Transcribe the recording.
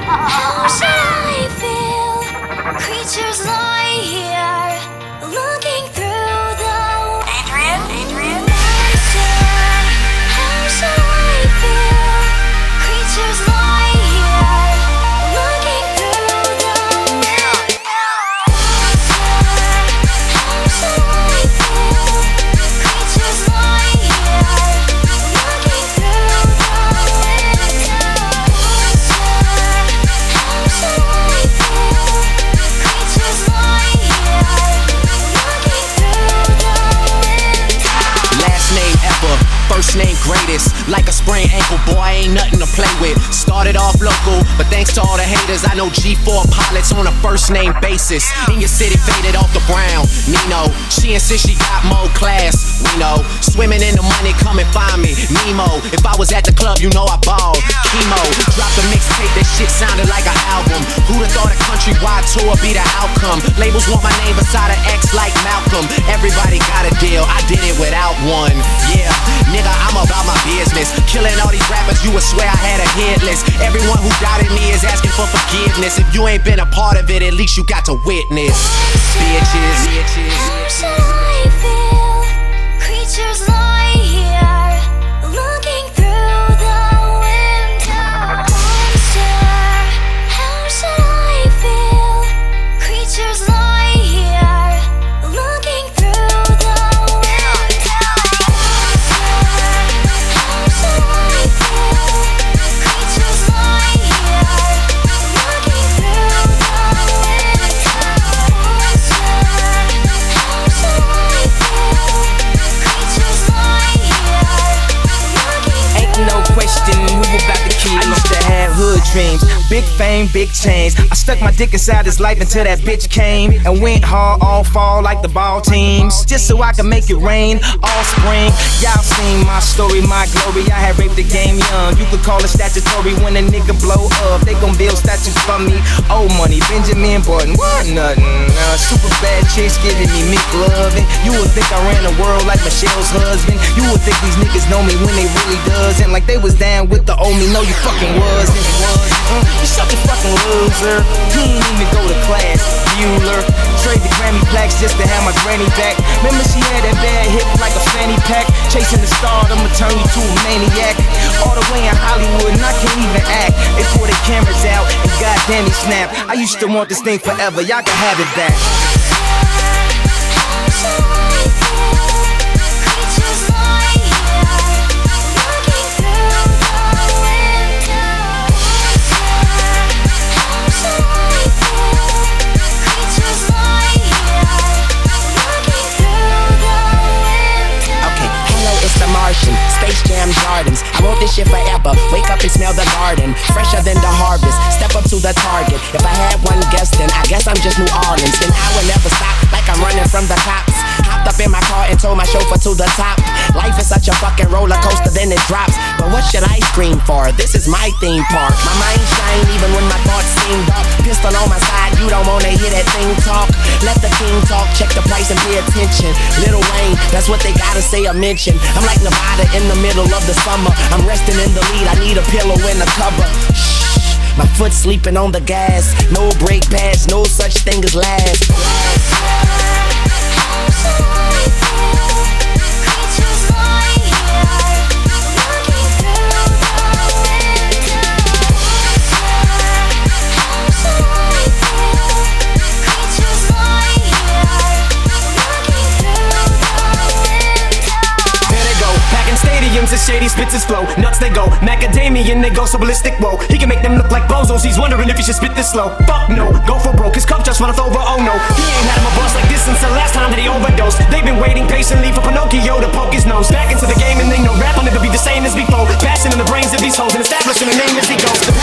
How should I feel? Creatures lie here, looking through the Adrian? Monster, how should I feel? Creatures lie here, looking through the Monster, how should I feel? Creatures lie here, looking through the First name greatest, like a sprained ankle, boy, ain't nothing to play with. Started off local, but thanks to all the haters, I know G4 pilots on a first name basis. In your city, faded off the brown. Nino, she insists she got more class. We know, swimming in the money, come and find me. Nemo, if I was at the club, you know I balled. Chemo, dropped a mixtape, that shit sounded like an album. Who'da thought a countrywide tour be the outcome? Labels want my name beside an X like Malcolm. Everybody got a deal, I did it without one. Yeah, nigga, I'm about my business. Killing all these rappers, you would swear I had a hit list. Everyone who doubted me is asking for forgiveness. If you ain't been a part of it, at least you got to witness. Bitches. How should I feel? Creatures lie here, looking through the window. Monster, how should I feel? Creatures lie here, looking through the window. How should I feel? Creatures lie here, looking through the window. Monster, how should I feel? Creatures lie here, looking Ain't no question who about the key. I used to have hood dreams, big fame, big chains. I stuck my dick inside his life until that bitch came and went hard all fall like the ball teams, just so I could make it rain all spring. Y'all seen my story, my glory. I had raped the game young. You could call it statutory when a nigga blow up. They gon' build statues for me. Old money, Benjamin Button, what nothing. Super bad chicks giving me Mick loving. You would think I ran the world like Michelle's husband. You would think these niggas know me when they really doesn't. Like they was down with the old me. No, you fucking wasn't. You such a fucking loser. He ain't even go to class. Bueller. Trade the Grammy plaques just to have my granny back. Remember she had that bad hip like a fanny pack. Chasing the star, I'ma turn you to a maniac. All the way in Hollywood and I can't even act. They pull their cameras out and goddamn he snap. I used to want this thing forever, y'all can have it back. How should I feel? Creatures lie here, looking through the window. How should I feel? Creatures lie here, looking through the window. Okay, hello, it's the Martian, Space Jam Gardens. I want this shit forever. Wake up and smell the garden, fresher than the harvest. Step up to the target. If I had one guess, then I guess I'm just New Orleans. Then I would never stop, like I'm running from the cops. Hopped up in my car and told my chauffeur to the top. Life is such a fucking roller coaster, then it drops. But what should I scream for? This is my theme park. My mind shine even when my thoughts seem dark. Pistol on my side, you don't wanna hear that thing talk. Let the king talk, check the price and pay attention. Lil Wayne, that's what they gotta say or mention. I'm like Nevada in the middle of the summer. I'm resting in the lead, I need a pillow in the cover. Shh, my foot sleeping on the gas. No brake pads, no such thing as last. How should I feel? Creatures lie here, looking through the window. How should I feel? Creatures lie here, looking through the window. There they go, packing stadiums as Shady spits his flow. Nuts they go, macadamian they go so ballistic, whoa. He can make them look like bozos, he's wondering if he should spit this slow. Fuck no, go for broke, his cup just runneth over, oh no. He ain't had him a bust like this since the last time that he overdosed. They've been waiting patiently for Pinocchio to poke his nose. Back into the game and they know rap will never be the same as before. Passing in the brains of these hoes and establishing a name as he goes.